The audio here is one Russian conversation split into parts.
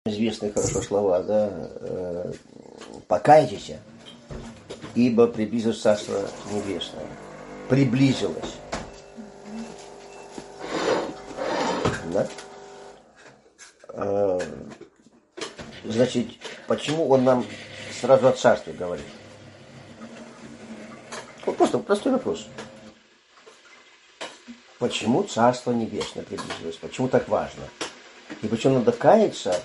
Известные хорошо слова, да, покайтесь, ибо приблизилось Царство Небесное. Приблизилось. Да? Значит, почему он нам сразу о Царстве говорит? Вот просто простой вопрос. Почему Царство Небесное приблизилось? Почему так важно? И почему надо каяться?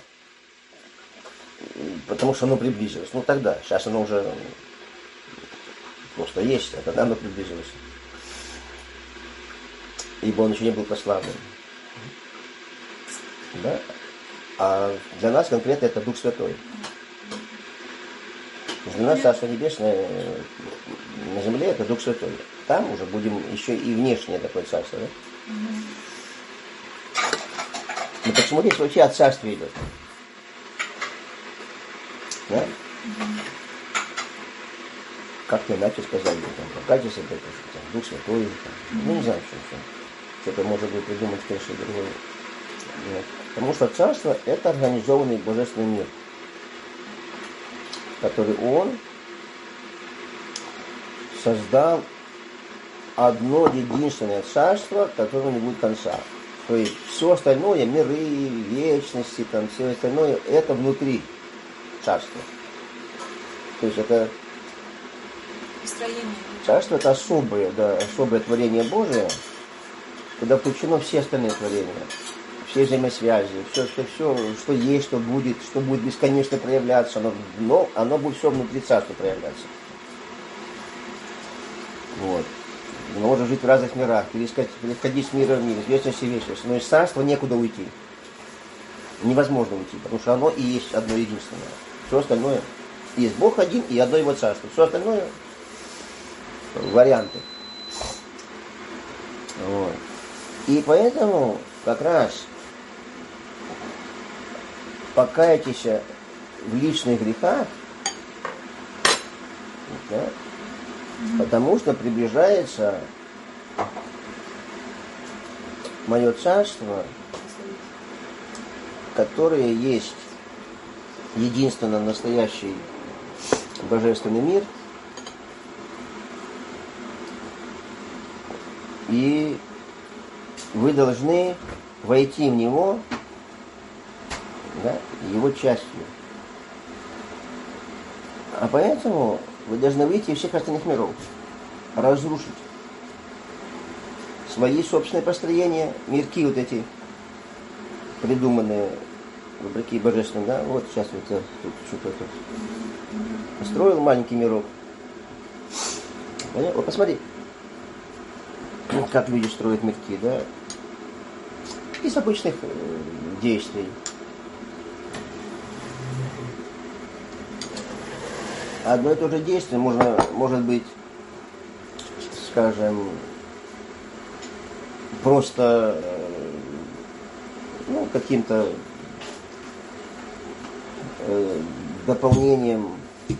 Потому что оно приблизилось. Ну тогда, сейчас оно уже просто есть, а тогда оно приблизилось. Ибо он еще не был прославлен. Да? А для нас конкретно это Дух Святой. Для нас Царство Небесное на земле это Дух Святой. Там уже будем еще и внешнее такое царство. Да? Но почему здесь вообще о царстве идет? Да? Как-то иначе сказали, покайтесь, это Дух Святой, ну не знаю, что это может быть придумать, конечно, другое. Потому что царство это организованный божественный мир, который он создал одно единственное царство, которому не будет конца. То есть все остальное, миры, вечности, там, все остальное, это внутри царства. То есть это царство это особое, да, особое творение Божие, куда включено все остальные творения, все взаимосвязи, все, что есть, что будет бесконечно проявляться, но оно будет все внутри царства проявляться. Вот. Оно может жить в разных мирах, переходить с мира в мир, из вечности в вечность. Но из царства некуда уйти. Невозможно уйти, потому что оно и есть одно единственное. Все остальное есть Бог один и одно его царство. Все остальное варианты. Вот. И поэтому как раз покайтесь в личных грехах, да, потому что приближается мое царство, которое есть единственно настоящий божественный мир, и вы должны войти в него, да, его частью. А поэтому вы должны выйти из всех остальных миров, разрушить свои собственные построения, мирки вот эти придуманные вопреки божественным, да, вот сейчас вот я тут что-то построил маленький мирок. Вот посмотри, как люди строят мирки, да, из обычных действий. Одно и то же действие может быть, скажем, просто каким-то дополнением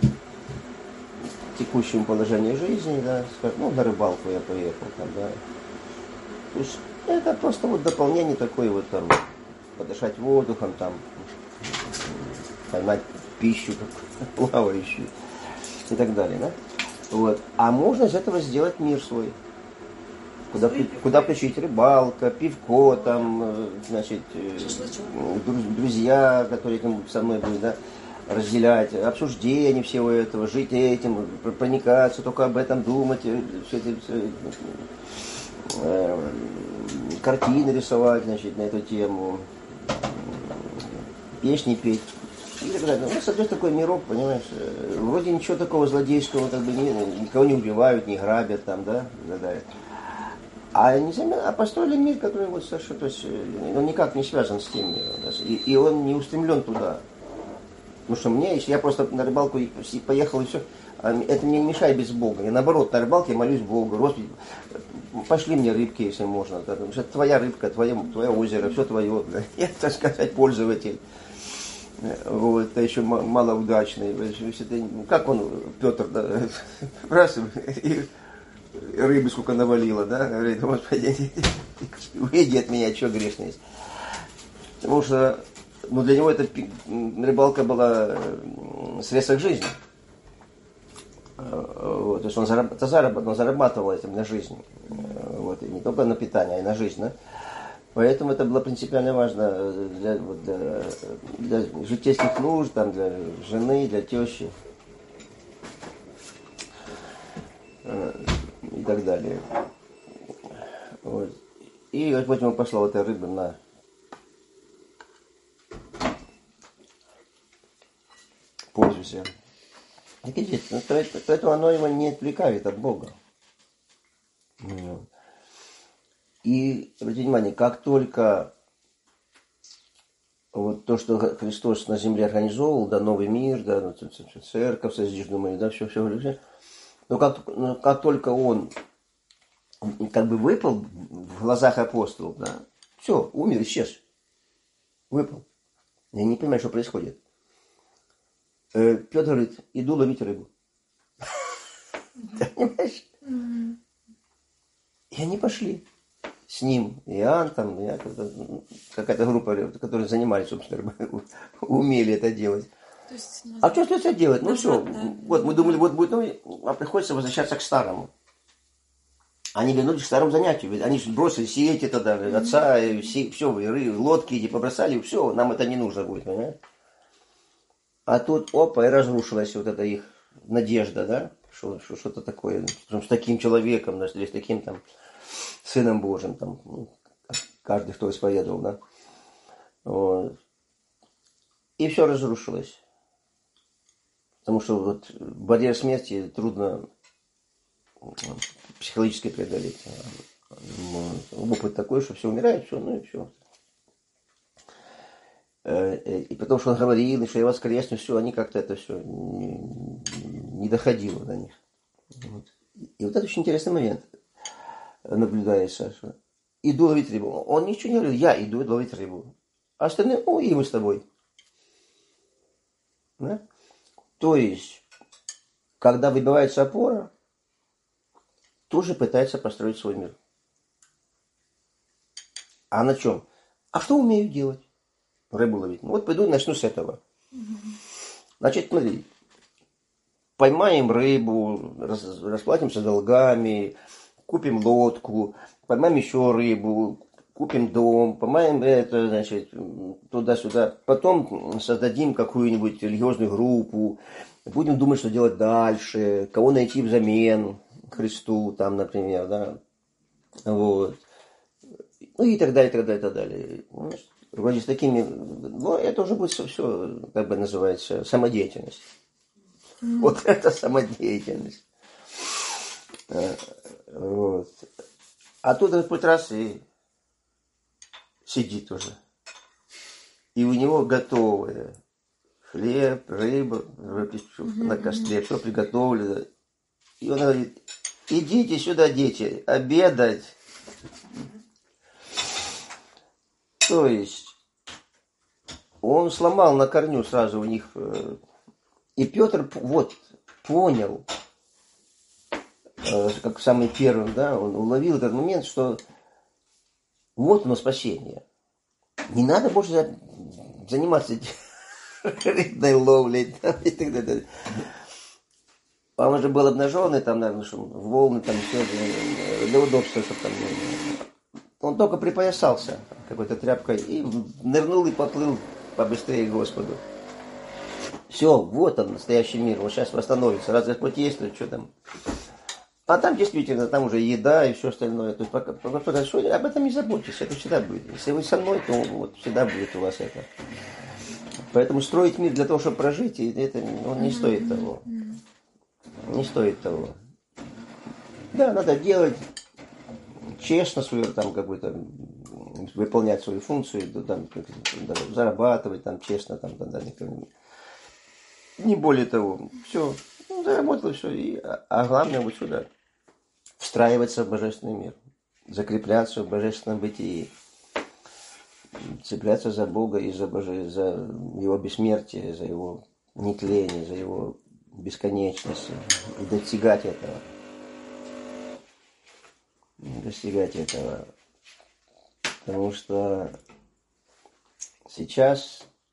текущему положению жизни, да, скажем, на рыбалку я поехал там, да. То есть это просто вот дополнение такое вот там, подышать воздухом, там, поймать пищу плавающую и так далее, да. Вот. А можно из этого сделать мир свой. Куда включить рыбалка, пивко, там, значит, друзья, которые со мной будут, да, разделять, обсуждение всего этого, жить этим, проникаться, только об этом думать, все эти картины рисовать, значит, на эту тему, песни петь. И так далее. Ну, соответственно, такой мирок, понимаешь, вроде ничего такого злодейского, как бы никого не убивают, не грабят там, да, а построили мир, который вот совершенно, то есть он никак не связан с тем миром, да, и он не устремлен туда. Потому что мне, если я просто на рыбалку поехал и все, это мне не мешает без Бога. Я наоборот, на рыбалке я молюсь Богу, Господи, пошли мне рыбки, если можно. Потому что это твоя рыбка, твое озеро, все твое. Да. Я, так сказать, пользователь. Вот, это еще малоудачный. Как он, Петр, да, раз и рыбы сколько навалило, да, говорит, Господи, выйди от меня, что грешный есть. Потому что Но для него эта рыбалка была средством жизни. Вот, то есть он зарабатывал этим на жизнь. Вот, и не только на питание, а и на жизнь. Да? Поэтому это было принципиально важно для житейских нужд, там, для жены, для тещи и так далее. Вот. И Господь ему послал этой рыбы на пользуйся. Видите, поэтому оно его не отвлекает от Бога. И, обратите внимание, как только вот то, что Христос на земле организовал, да, новый мир, да, церковь, создишь, думаю, да, все, но как только он как бы выпал в глазах апостолов, да, все, умер, исчез, выпал. Я не понимаю, что происходит. Петр говорит, иду ловить рыбу. Понимаешь? И они пошли с ним. Иоанн, там, какая-то группа, которые занимались, собственно, умели это делать. А что это делать? Ну все, вот мы думали, вот будет новый, а приходится возвращаться к старому. Они вернулись к старому занятию. Ведь они бросили сети тогда, отца, и все, лодки эти побросали, все, нам это не нужно будет, понимаешь? А тут, опа, и разрушилась вот эта их надежда, да, что-то такое, с таким человеком, или с таким там Сыном Божьим, там, каждый, кто исповедовал, да. Вот. И все разрушилось. Потому что вот барьер смерти трудно психологически преодолеть. Опыт такой, что все умирает, все, ну и все. И потому что он говорил, что я воскресну, все, они как-то это все не доходило до них. Вот. И вот это очень интересный момент наблюдается. Что иду ловить рыбу. Он ничего не говорил, я иду ловить рыбу. А остальные, и мы с тобой. Да? То есть, когда выбивается опора, тоже пытается построить свой мир. А на чем? А что умею делать? Рыбу ловить. Ну вот пойду и начну с этого. Значит, смотри. Поймаем рыбу, расплатимся долгами, купим лодку, поймаем еще рыбу, купим дом, поймаем это, значит, туда-сюда. Потом создадим какую-нибудь религиозную группу, будем думать, что делать дальше, кого найти взамен Христу, там, например, да. Вот. Ну и так далее, так далее, так далее. Вроде с такими, ну, это уже будет все, как бы называется, самодеятельность. Вот это самодеятельность. Вот. А тут Господь раз и сидит уже. И у него готовое хлеб, рыба, на костре, все приготовлено. И он говорит, идите сюда, дети, обедать. То есть он сломал на корню сразу у них. И Петр вот понял, как самый первый, да, он уловил этот момент, что вот оно спасение. Не надо больше заниматься рыбной ловлей и так далее. А он же был обнаженный, там, наверное, волны, там все для удобства, чтобы там. Он только припоясался какой-то тряпкой и нырнул и поплыл побыстрее к Господу. Все, вот он, настоящий мир, он сейчас восстановится. Раз Господь есть, то что там? А там действительно, там уже еда и все остальное. То есть пока об этом не заботьтесь, это всегда будет. Если вы со мной, то вот всегда будет у вас это. Поэтому строить мир для того, чтобы прожить, это не стоит того. Не стоит того. Да, надо делать честно свою, там, какую-то, выполнять свою функцию, там, зарабатывать, там, честно, там, не более того. Все, заработал все. А главное вот сюда. Встраиваться в божественный мир. Закрепляться в божественном бытии. Цепляться за Бога и за Его бессмертие, за Его нетление, за Его бесконечность. И достигать этого. Достигать этого. Потому что сейчас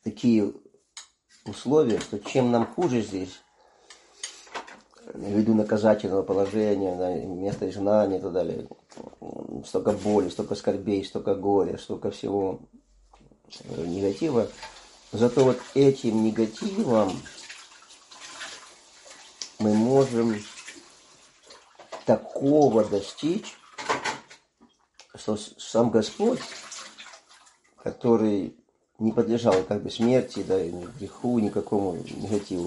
такие условия, что чем нам хуже здесь, ввиду наказательного положения, да, место изгнания и так далее, столько боли, столько скорбей, столько горя, столько всего негатива. Зато вот этим негативом мы можем такого достичь, что сам Господь, который не подлежал как бы смерти, да, ни греху, никакому негативу,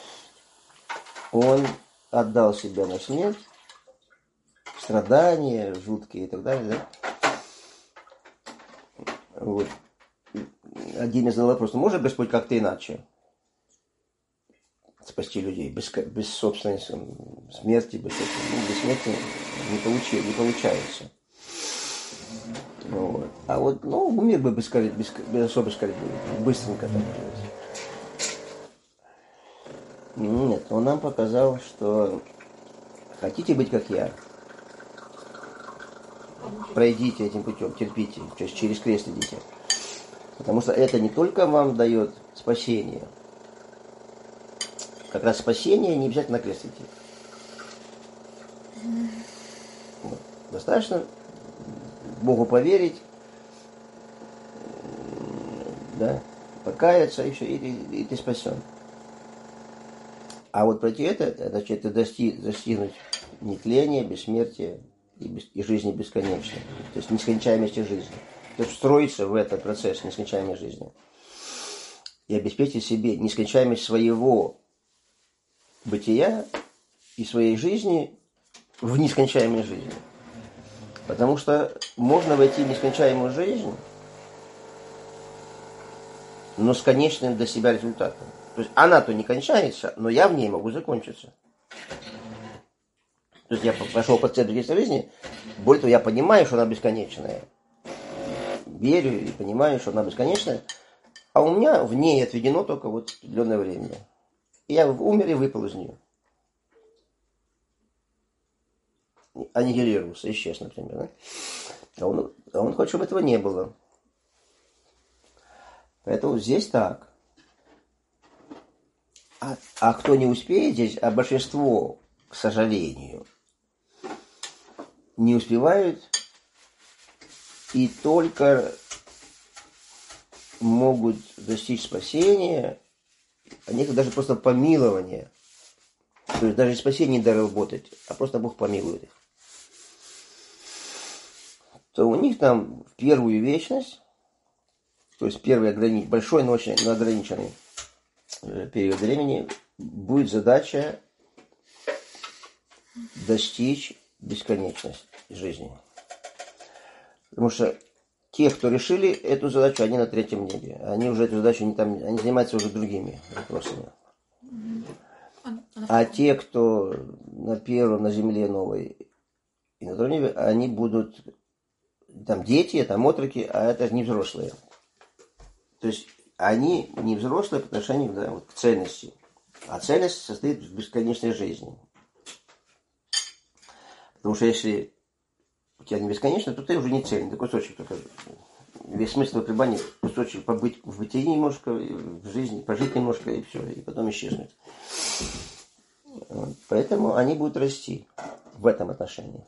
Он отдал себя на смерть, страдания жуткие и так далее, да? Вот. Один из задал вопрос: может Господь как-то иначе спасти людей, без собственной смерти, без смерти не получается. Вот. А вот, умер бы без особой скорби, быстренько так. Нет, он нам показал, что хотите быть как я, пройдите этим путем, терпите, то есть через крест идите. Потому что это не только вам дает спасение, как раз спасение не обязательно на крест идти. Вот. Достаточно Богу поверить, да, покаяться, и все, и ты спасен. А вот пройти это значит достигнуть нетления, бессмертия и жизни бесконечной. То есть нескончаемости жизни. То есть встроиться в этот процесс нескончаемой жизни. И обеспечить себе нескончаемость своего бытия и своей жизни в нескончаемой жизни. Потому что можно войти в нескончаемую жизнь, но с конечным для себя результатом. То есть она-то не кончается, но я в ней могу закончиться. То есть я пошел по цели жизни, более того, я понимаю, что она бесконечная. Верю и понимаю, что она бесконечная, а у меня в ней отведено только вот определенное время. И я умер и выпал из нее. Аннигилировался, исчез, например. Да? А он хочет, чтобы этого не было. Поэтому здесь так. А кто не успеет здесь, а большинство, к сожалению, не успевают и только могут достичь спасения, а некоторые даже просто помилования. То есть даже спасение не доработать, а просто Бог помилует их. То у них там в первую вечность, то есть первый большой, но очень ограниченный период времени, будет задача достичь бесконечности жизни. Потому что те, кто решили эту задачу, они на третьем небе. Они уже эту задачу они занимаются уже другими вопросами. А те, кто на первом, на земле новой и на втором небе, они будут там дети, там отроки, а это не взрослые. То есть они не взрослые по отношению, да, вот, к цельности. А цельность состоит в бесконечной жизни. Потому что если у тебя не бесконечно, то ты уже не цельный, ты кусочек только. Весь смысл пребывания — кусочек побыть в бытии немножко, в жизни, пожить немножко, и все, и потом исчезнуть. Поэтому они будут расти в этом отношении.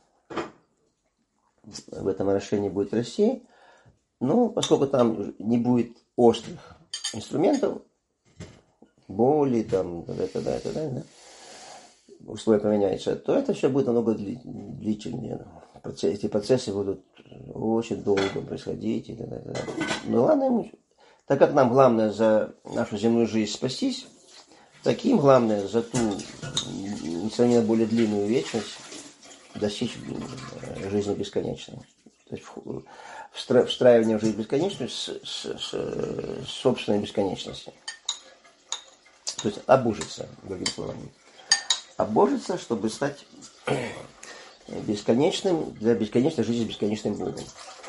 В этом отношении будет расти, но поскольку там не будет острых инструментов, боли, там, да, условия поменяются, то это все будет намного длительнее. Эти процессы будут очень долго происходить. Но ладно ему, так как нам главное за нашу земную жизнь спастись, таким главное за ту несомненно более длинную вечность достичь жизни бесконечной. То есть встраивание в жизнь бесконечную с собственной бесконечностью. То есть обужиться, другими словами. Обожиться, чтобы стать бесконечным, для бесконечной жизни с бесконечным Богом.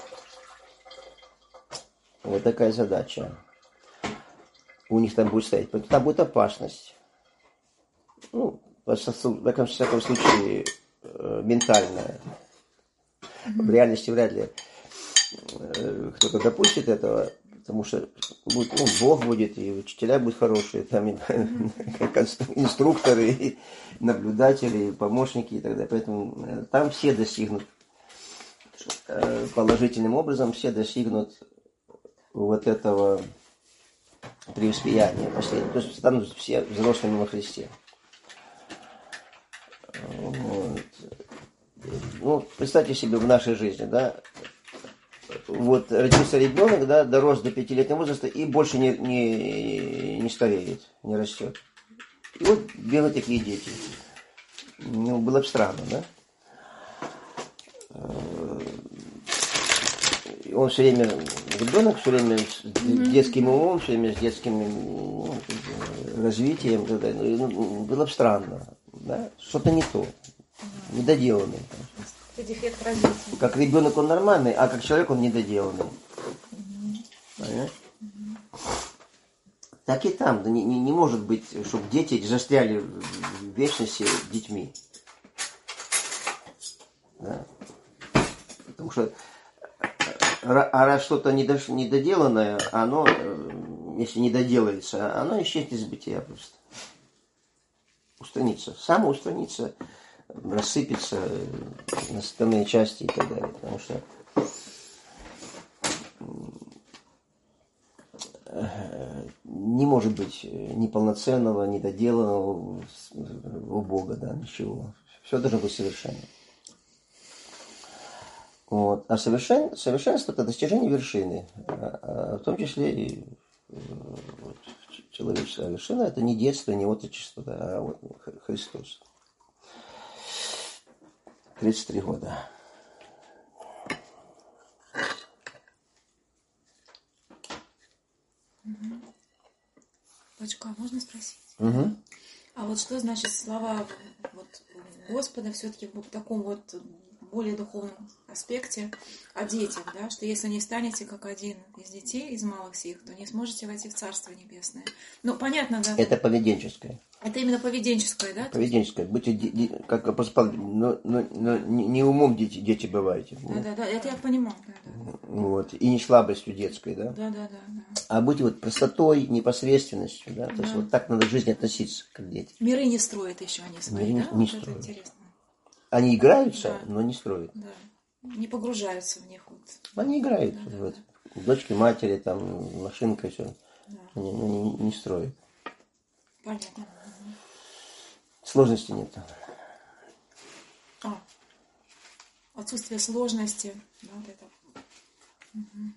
Вот такая задача. У них там будет стоять. Там будет опасность. Ну, во всяком случае, ментальная. В реальности вряд ли кто-то допустит этого, потому что будет, Бог будет, и учителя будут хорошие, там и инструкторы, и наблюдатели, и помощники и так далее. Поэтому там все достигнут положительным образом, все достигнут вот этого преуспеяния последнего. То есть станут все взрослыми во Христе. Вот. Ну, представьте себе в нашей жизни, да, вот родился ребенок, да, дорос до 5-летнего возраста и больше не стареет, не растет. И вот бегают такие дети. Ну, было бы странно, да? Он все время, ребенок все время с детским умом, все время с детским развитием. Ну, было бы странно, да? Что-то не то, недоделанный. Дефект развития. Как ребенок он нормальный, а как человек он недоделанный. Понимаешь? Так и там. Не может быть, чтобы дети застряли в вечности детьми. Да. Потому что раз что-то недоделанное, оно, если не доделается, оно исчезнет из бытия просто. Устранится. Само устранится, рассыпется на составные части и так далее. Потому что не может быть неполноценного, недоделанного у Бога, да, ничего. Все должно быть совершенно. Вот. А совершенство – это достижение вершины, в том числе и вот, человеческая вершина – это не детство, не отрочество, да, а вот Христос. 33 года. Батюшка, а можно спросить? Угу. А вот что значит слова вот Господа все-таки в таком вот более духовном аспекте о детях, да, что если не станете как один из детей, из малых сих, то не сможете войти в Царство Небесное. Ну, понятно, да? Это поведенческое. Это именно поведенческое, да? Поведенческое. Будьте, как апостол, но не умом дети бываете. Да, это я понимаю. Да. Вот. И не слабостью детской, да? Да. А будьте вот простотой, непосредственностью, да? То есть вот так надо к жизни относиться, как дети. Миры не строят еще они свои, Миры да? не Вот строят. это интересно. Они играются, Да. но не строят. Да. Не погружаются в них. Вот. Они играют. Да. Вот. Дочки, матери, там, машинка, все. Да. Они не строят. Понятно. Сложности нет. Отсутствие сложности. Да, вот это. Угу.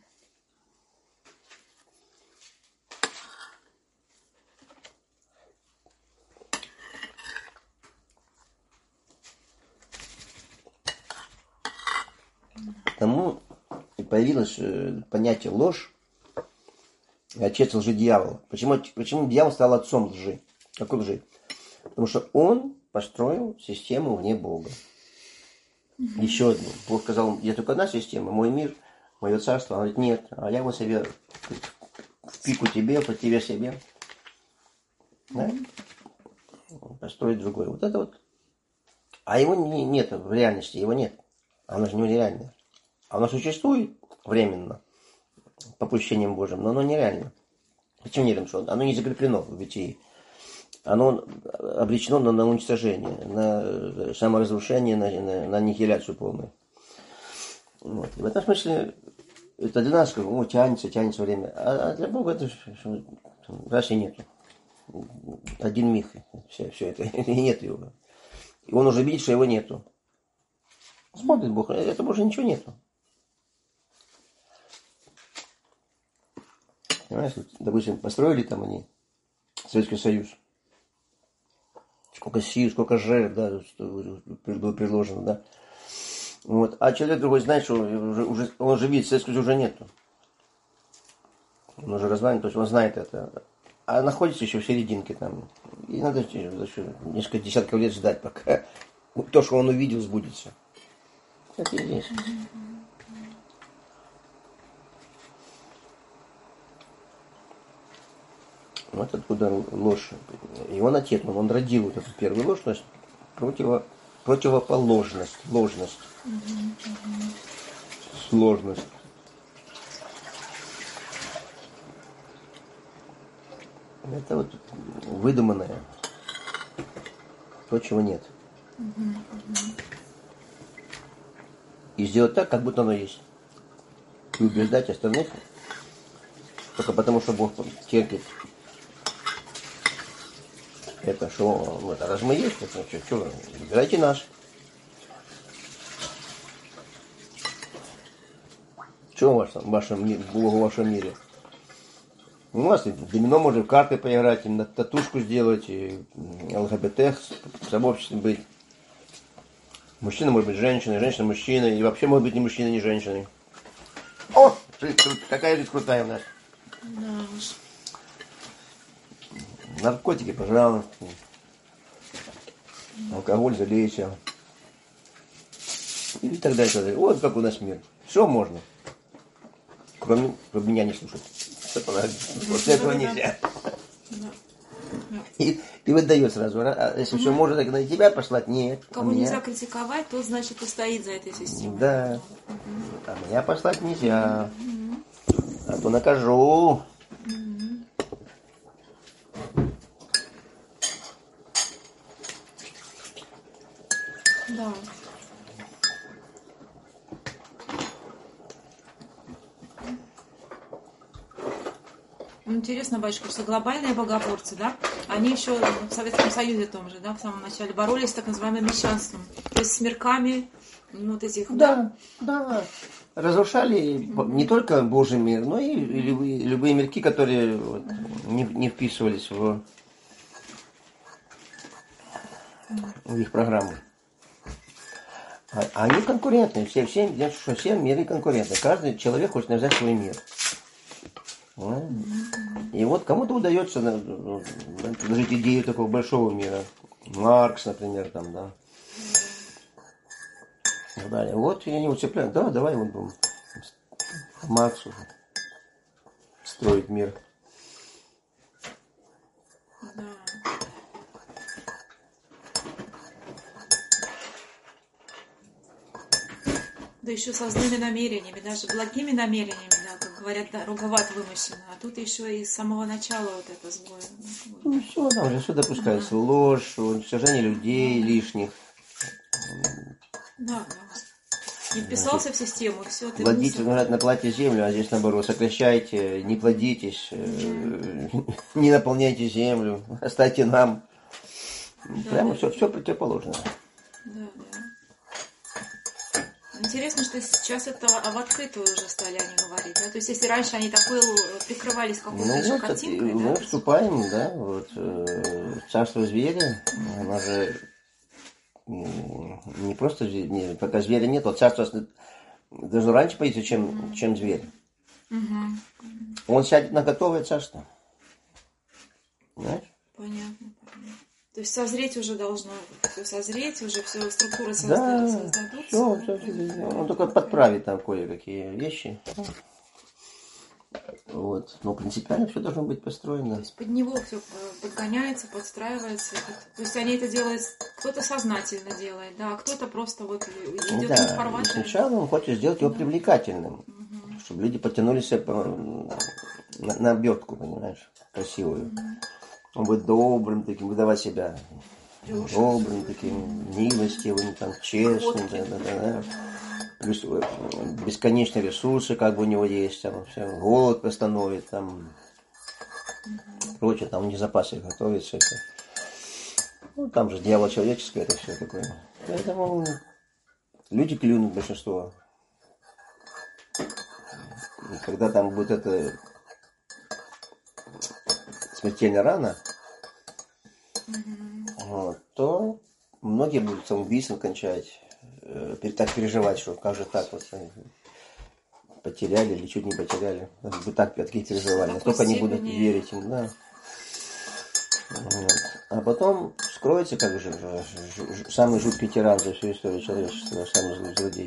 Тому и появилось понятие ложь и отец лжи дьявола. Почему дьявол стал отцом лжи? Какой лжи? Потому что он построил систему вне Бога. Еще одну. Бог сказал, есть только одна система, мой мир, мое царство. Он говорит, нет, а я вот себе в пику тебе, по тебе себе. Да? Построить другой. Вот это вот. А его нет в реальности, его нет. Оно же нереальное. Оно существует временно, попущением Божьим, но оно нереально. Почему нереально? Что оно не закреплено в бытии. Оно обречено на уничтожение, на саморазрушение, на аннигиляцию полную. Вот. И в этом смысле это для нас как тянется время. А для Бога это раз и нету. Один миг. Все это. И нет его. И он уже видит, что его нету. Смотрит Бог, это больше ничего нету. Понимаешь, допустим, построили там они Советский Союз. Сколько сил, сколько жертв, да, было приложено, да. Вот. А человек другой знает, что он же видит, Советского Союза уже нету. Он уже развален, то есть он знает это. А находится еще в серединке там. И надо еще несколько десятков лет ждать, пока то, что он увидел, сбудется. Так и здесь. Вот откуда ложь. И он отец, он родил вот эту первую ложь, то есть противоположность, ложность. Сложность. Это вот выдуманное. То, чего нет. И сделать так, как будто оно есть. И убеждать остальных только потому, что Бог терпит. Это что, ну, это раз мы есть, это что, выбирайте наш. Что в вашем Богу в вашем мире? У нас и в домино можно в карты поиграть, и на татушку сделать, и ЛГБТ в сообществе быть. Мужчина может быть женщиной, женщина мужчиной, и вообще может быть ни мужчиной, ни женщиной. О, какая жизнь крутая у нас. Да уж. Наркотики, пожалуйста. Алкоголь залейся. И так далее, так далее. Вот как у нас мир. Все можно. Кроме меня не слушать. После этого нельзя. И выдает сразу. А если все можно, так на тебя послать, нет. Кого нельзя критиковать, то значит и стоит за этой системой. Да. А меня послать нельзя. А то накажу. Да. Интересно, батюшка, что глобальные богоборцы, да, они еще в Советском Союзе том же, да, в самом начале боролись с так называемым мещанством, то есть с мирками, ну, вот этих, да. Разрушали не только Божий мир, но и любые мирки, которые вот, не вписывались в их программу. Они конкурентны, все миры конкурентны. Каждый человек хочет навязать свой мир. И вот кому-то удается предложить идею такого большого мира. Маркс, например, там, да. И далее. Вот и они уцепляют. Да, давай вот будем Марксу строить мир. Да. Да еще со злыми намерениями, даже благими намерениями, да, как говорят, да, руговат вымышленно. А тут еще и с самого начала вот это сбой. Ну все, там же все допускается. Ложь, уничтожение людей лишних. Да. Не вписался в систему, все, ты Плодите, говорят, наплатьте землю, а здесь наоборот, сокращайте, не плодитесь, не наполняйте землю, оставьте нам. Да, прямо все противоположное. Да. Интересно, что сейчас это в открытую уже стали они говорить, да? То есть, если раньше они такой прикрывались какой-то еще картинкой, мы вступаем, да, вот, в царство зверя, оно же не просто зверь, пока зверя нет, вот царство должно раньше появиться, чем зверь. Он сядет на готовое царство. Понимаешь? Понятно. То есть созреть уже должно, все созреть, уже все структуры создадутся. Все, он только подправит там кое-какие вещи. Вот. Но принципиально все должно быть построено. То есть под него все подгоняется, подстраивается. То есть они это делают, кто-то сознательно делает, да, а кто-то просто вот идет в фарватер. Сначала он хочет сделать его привлекательным, чтобы люди потянулись на обертку, понимаешь, красивую. Он будет добрым таким, выдавать себя добрым таким, милостивым, там, честным, да. Плюс бесконечные ресурсы, как бы у него есть, там, все, голод остановит, там, прочее, там не запасы готовится. Это. Ну, там же дьявол человеческое, это все такое. Поэтому люди клюнут большинство. И когда там будет это смертельная рана, вот, то многие будут самоубийством кончать, так переживать, что как же так вот потеряли или чуть не потеряли. Бы так такие переживали. Настолько они будут верить им, да. Вот. А потом скроется, как же самый жуткий тиран за всю историю человечества, самый злодей.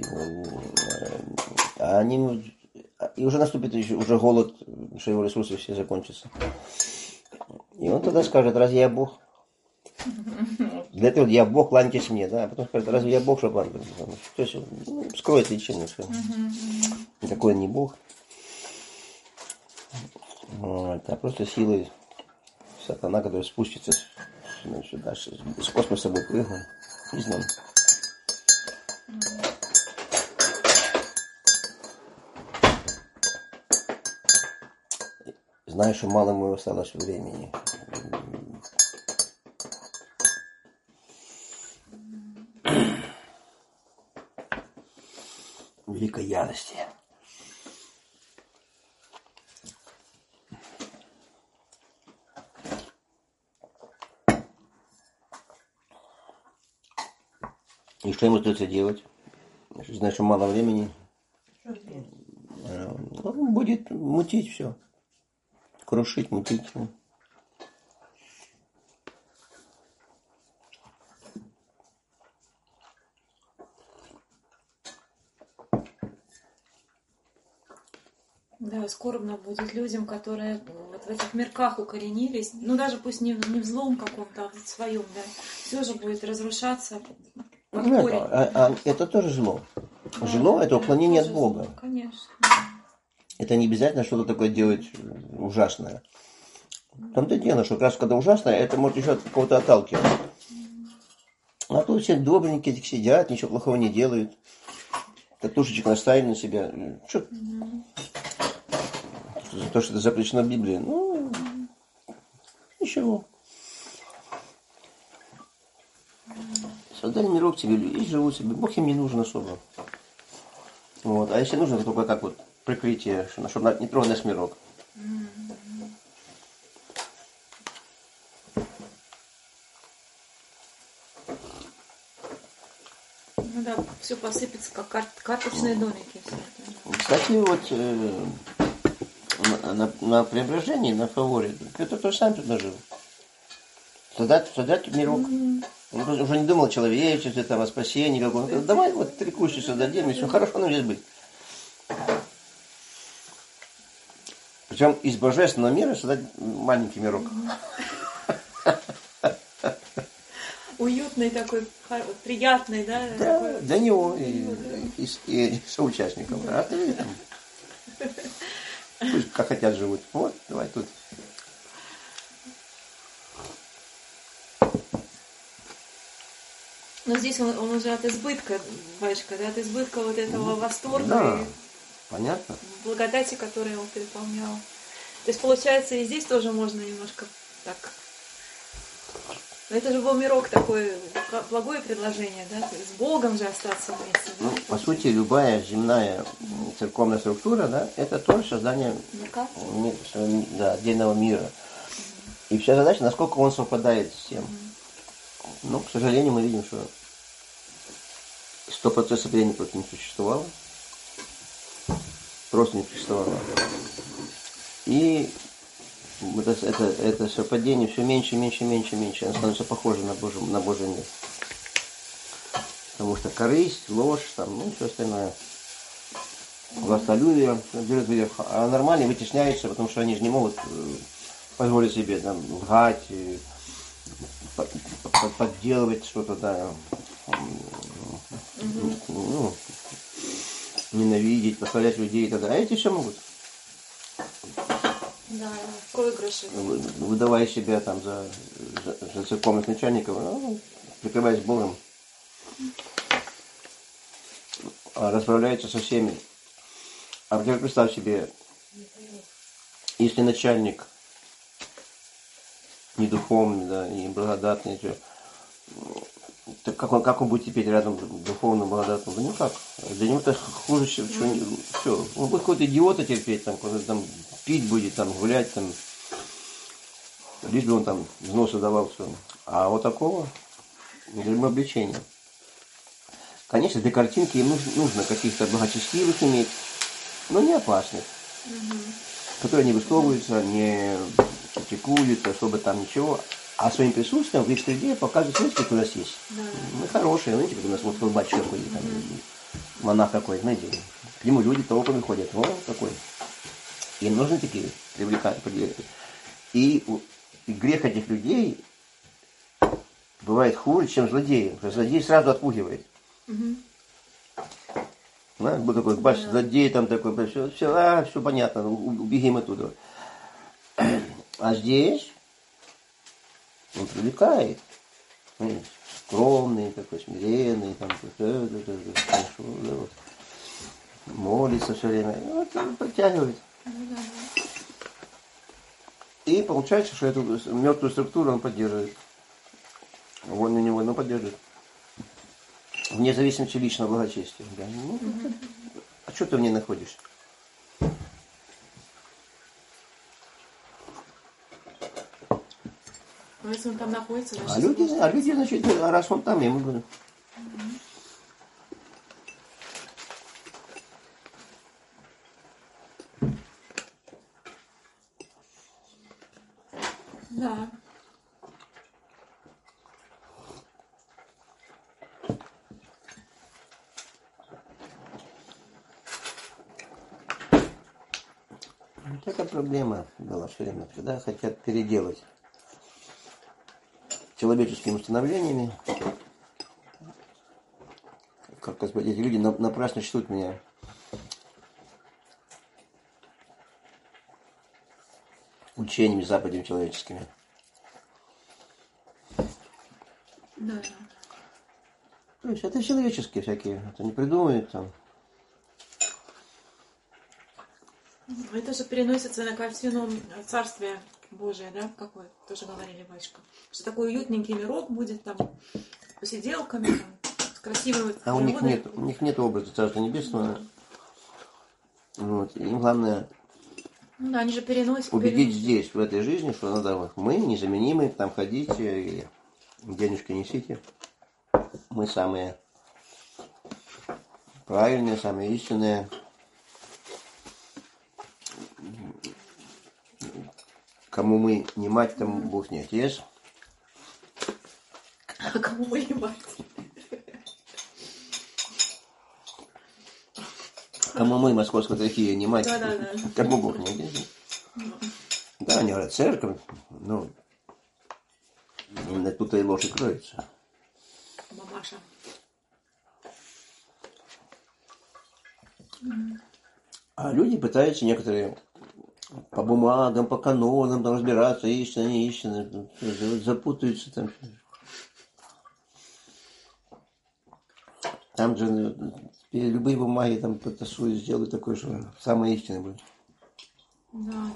А они и уже наступит уже голод, что его ресурсы все закончатся. И он тогда скажет: разве я Бог? Для этого я Бог, кланяйтесь мне, да. А потом скажет: разве я Бог, чтобы кланяться? То есть скроет личину, что никакой он не Бог. Вот, а просто силой сатана, который спустится сюда, с космоса будет прыгнуть. Не знаю. Знаю, что мало ему осталось времени. Великой ярости. И что ему остается делать? Знаешь, что мало времени. Он будет мутить все. Крушить, мутить. Да, скорбно будет людям, которые вот в этих мирках укоренились, ну даже пусть не в злом каком-то, а в своем, да, все же будет разрушаться под корень. Это тоже зло. Зло – это уклонение от Бога. Зло, конечно. Это не обязательно что-то такое делать ужасное. В том-то дело, что как раз когда ужасное, это может еще от кого-то отталкивать. А тут все добренькие сидят, ничего плохого не делают. Татушечек наставили на себя. Что? За то, что это запрещено в Библии. Ну, ничего. Создали мирок тебе и живут себе. Бог им не нужен особо. Вот. А если нужно, то только как вот прикрытие, чтобы не трогать наш мирок. Ну да, все посыпется, как карточные домики. Все. Кстати, вот на Преображении, на Фаворе, Петр тоже сам предложил. Создать мирок. Он уже не думал о человечестве, там, о спасении каком-то. Он говорит, давай вот 3 кущи создадим, и все хорошо нам здесь быть. Причем из божественного мира создать маленький мирок. Уютный такой, приятный, да? Да, такой, для него и соучастников. А ты там, пусть как хотят живут. Вот, давай тут. Но здесь он уже от избытка, батюшка, да, от избытка вот этого восторга Да, и понятно. благодати, которая его переполняла. То есть, получается, и здесь тоже можно немножко так. Но это же был мирок такой, благое предложение, да? С Богом же остаться вместе. Да? Ну, по сути, любая земная церковная структура, да, это тоже создание отдельного мира. И вся задача, насколько он совпадает с тем. Но, к сожалению, мы видим, что 100% состояния просто не существовало. Просто не существовало. И вот это совпадение все меньше. Оно становится похоже на Божий мир. Потому что корысть, ложь, там, ну, все остальное. Властолюбие берет вверх. А нормальные вытесняются, потому что они же не могут позволить себе там лгать, подделывать что-то, да, ну, ненавидеть, поставлять людей и так далее. А эти все могут. Да, проигрыши. Выдавая себя там за церковных начальников, ну, прикрываясь Богом, расправляются со всеми. А теперь представь себе, если начальник не духовный, да, не благодатный, так как он будет теперь рядом духовным, благодатным? Да никак. Для него это хуже, чем все. Он будет какого-то идиота терпеть, там, там пить будет, там, гулять, там, лишь бы он там взносы давал все. А вот такого для обличения. Конечно, для картинки им нужно каких-то благочестивых иметь, но не опасных, которые не высовываются, не критикуют, особо там ничего, а своим присутствием в их среде показывают, смотрите, какие у нас есть. Да. Мы хорошие, знаете, как у нас вот батюшка ходит, там, монах какой-то, знаете, к нему люди толпами ходят, вот такой. Им нужны такие привлекать. И грех этих людей бывает хуже, чем злодеи, потому что злодей сразу отпугивает. Да, был такой батюшка, злодей там такой, все понятно, убеги мы оттуда. А здесь Он привлекает. Скромный, такой смиренный, там, хорошо, да, вот. Молится все время. Вот он подтягивает. И получается, что эту мертвую структуру он поддерживает. Вольно-невольно поддерживает. Вне зависимости личного благочестия. Да. Ну, а что ты в ней находишь? Но если он там находится, А люди, значит, раз он там, ему говорят. Да. Вот эта проблема была все время. Всегда хотят переделать человеческими установлениями. Как сказать, эти люди напрасно считают меня учениями западными человеческими. Да. То есть это человеческие всякие, это не придумывают там. Это же переносится на картину Царствия Божия, да, как вы тоже говорили, батюшка. Что такой уютненький мирок будет там, посиделками, там, с красивой А у них нет образа Царства Небесного. Вот. Им главное да, они же переносят. убедить здесь, в этой жизни, что надо вот, мы незаменимы, там ходите и денежки несите. Мы самые правильные, самые истинные. Кому мы не мать, тому Бог не отец. А кому мы не мать? Кому мы, Московская Патриархия, не мать, Да. тому Бог не отец. Да, они говорят, церковь, ну, именно тут-то и ложь и кроется. Мамаша. А люди пытаются некоторые по бумагам, по канонам там разбираться, истинно, не истинно, запутаются там. Там же любые бумаги там потасуют, сделают такое, что самое истинное будет. Да.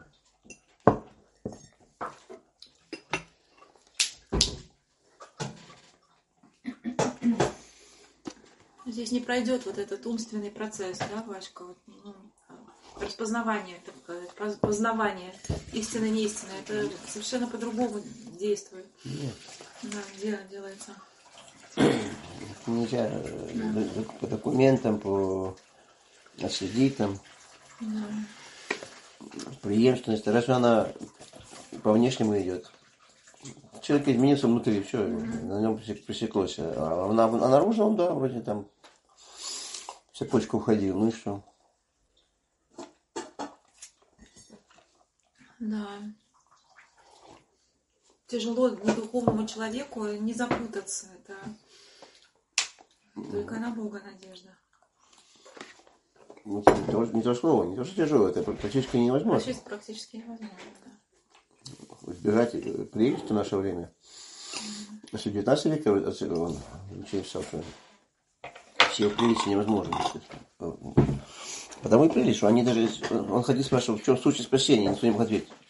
Здесь не пройдет вот этот умственный процесс, да, Васька? Вот, ну, распознавание, так сказать, познавание истины, неистины. Это совершенно по-другому действует. Нет. Да, делается. Нельзя по документам, по наследителям, преемственности. Раз она по внешнему идет, человек изменился внутри, все, на нем пресеклось. А наружу он, да, вроде там цепочку уходил, ну и что? Да. Тяжело духовному человеку не запутаться. Это только на Бога надежда. Не то слово, не то, что тяжело, это практически невозможно. Практически невозможно, да. Избежать прелести в наше время. Если в 19 веке он писал, что все прелести невозможно. Потому и прелесть, что они даже, он ходил спрашивал, в чем суть спасения, никто не мог ответить.